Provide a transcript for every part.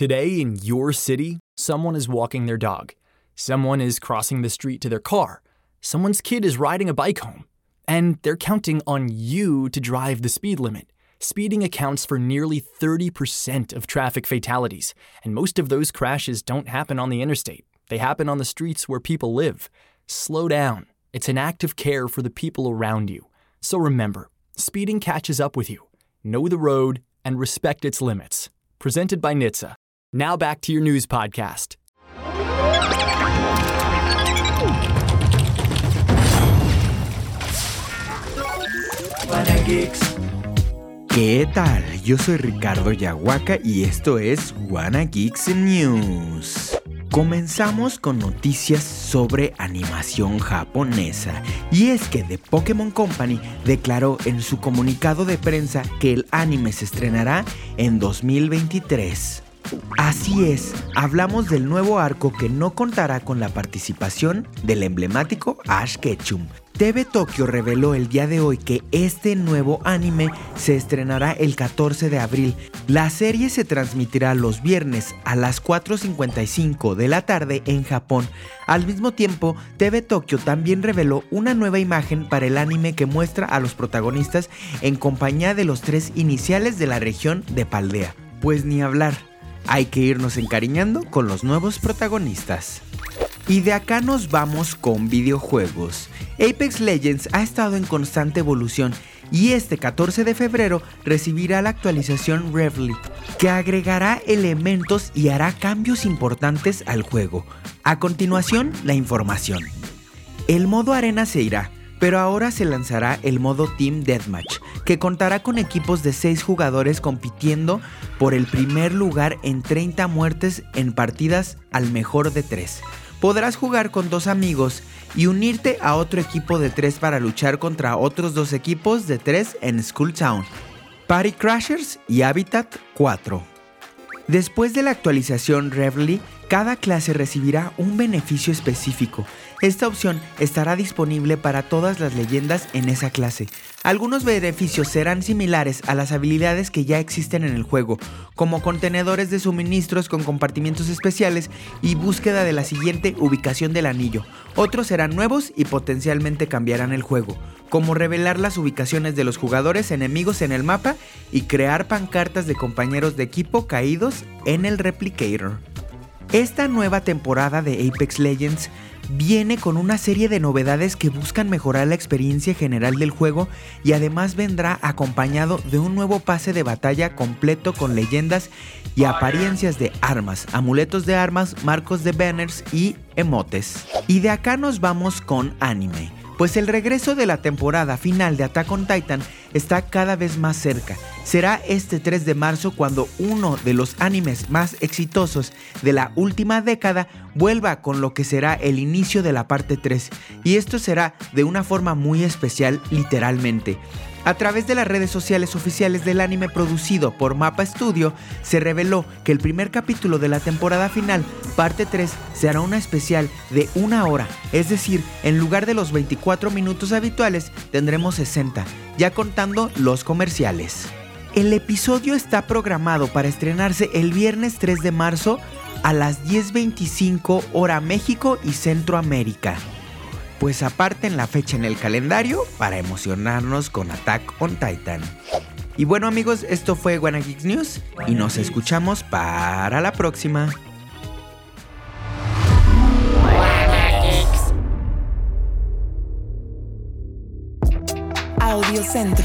Today in your city, someone is walking their dog. Someone is crossing the street to their car. Someone's kid is riding a bike home. And they're counting on you to drive the speed limit. Speeding accounts for nearly 30% of traffic fatalities, and most of those crashes don't happen on the interstate. They happen on the streets where people live. Slow down. It's an act of care for the people around you. So remember, speeding catches up with you. Know the road and respect its limits. Presented by NHTSA. Now back to your news podcast. ¿Qué tal? Yo soy Ricardo Yahuaca y esto es Wanna Geeks News. Comenzamos con noticias sobre animación japonesa, y es que The Pokémon Company declaró en su comunicado de prensa que el anime se estrenará en 2023. Así es, hablamos del nuevo arco que no contará con la participación del emblemático Ash Ketchum. TV Tokyo reveló el día de hoy que este nuevo anime se estrenará el 14 de abril. La serie se transmitirá los viernes a las 4:55 de la tarde en Japón. Al mismo tiempo, TV Tokyo también reveló una nueva imagen para el anime que muestra a los protagonistas en compañía de los 3 iniciales de la región de Paldea. Pues ni hablar, hay que irnos encariñando con los nuevos protagonistas. Y de acá nos vamos con videojuegos. Apex Legends ha estado en constante evolución y este 14 de febrero recibirá la actualización Reveille, que agregará elementos y hará cambios importantes al juego. A continuación, la información. El modo arena se irá, pero ahora se lanzará el modo Team Deathmatch, que contará con equipos de 6 jugadores compitiendo por el primer lugar en 30 muertes en partidas al mejor de 3. Podrás jugar con 2 amigos y unirte a otro equipo de 3 para luchar contra otros 2 equipos de 3 en Skull Town, Party Crashers y Habitat 4. Después de la actualización Reveille, cada clase recibirá un beneficio específico. Esta opción estará disponible para todas las leyendas en esa clase. Algunos beneficios serán similares a las habilidades que ya existen en el juego, como contenedores de suministros con compartimientos especiales y búsqueda de la siguiente ubicación del anillo. Otros serán nuevos y potencialmente cambiarán el juego, como revelar las ubicaciones de los jugadores enemigos en el mapa y crear pancartas de compañeros de equipo caídos en el Replicator. Esta nueva temporada de Apex Legends viene con una serie de novedades que buscan mejorar la experiencia general del juego y además vendrá acompañado de un nuevo pase de batalla completo con leyendas y apariencias de armas, amuletos de armas, marcos de banners y emotes. Y de acá nos vamos con anime, pues el regreso de la temporada final de Attack on Titan está cada vez más cerca. Será este 3 de marzo cuando uno de los animes más exitosos de la última década vuelva con lo que será el inicio de la parte 3, y esto será de una forma muy especial, literalmente. A través de las redes sociales oficiales del anime producido por Mappa Studio, se reveló que el primer capítulo de la temporada final, parte 3, será una especial de 1 hora, es decir, en lugar de los 24 minutos habituales, tendremos 60, ya contando los comerciales. El episodio está programado para estrenarse el viernes 3 de marzo a las 10:25 hora México y Centroamérica. Pues aparten la fecha en el calendario para emocionarnos con Attack on Titan. Y bueno amigos, esto fue Wanna Geeks News y nos escuchamos para la próxima. Audio Centro.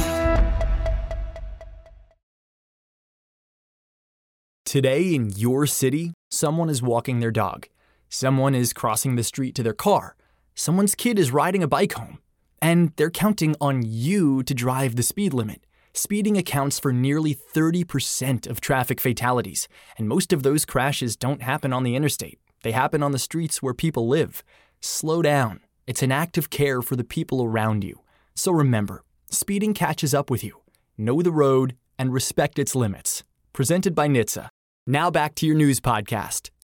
Today in your city, someone is walking their dog. Someone is crossing the street to their car. Someone's kid is riding a bike home. And they're counting on you to drive the speed limit. Speeding accounts for nearly 30% of traffic fatalities, and most of those crashes don't happen on the interstate. They happen on the streets where people live. Slow down. It's an act of care for the people around you. So remember, speeding catches up with you. Know the road and respect its limits. Presented by NHTSA. Now back to your news podcast.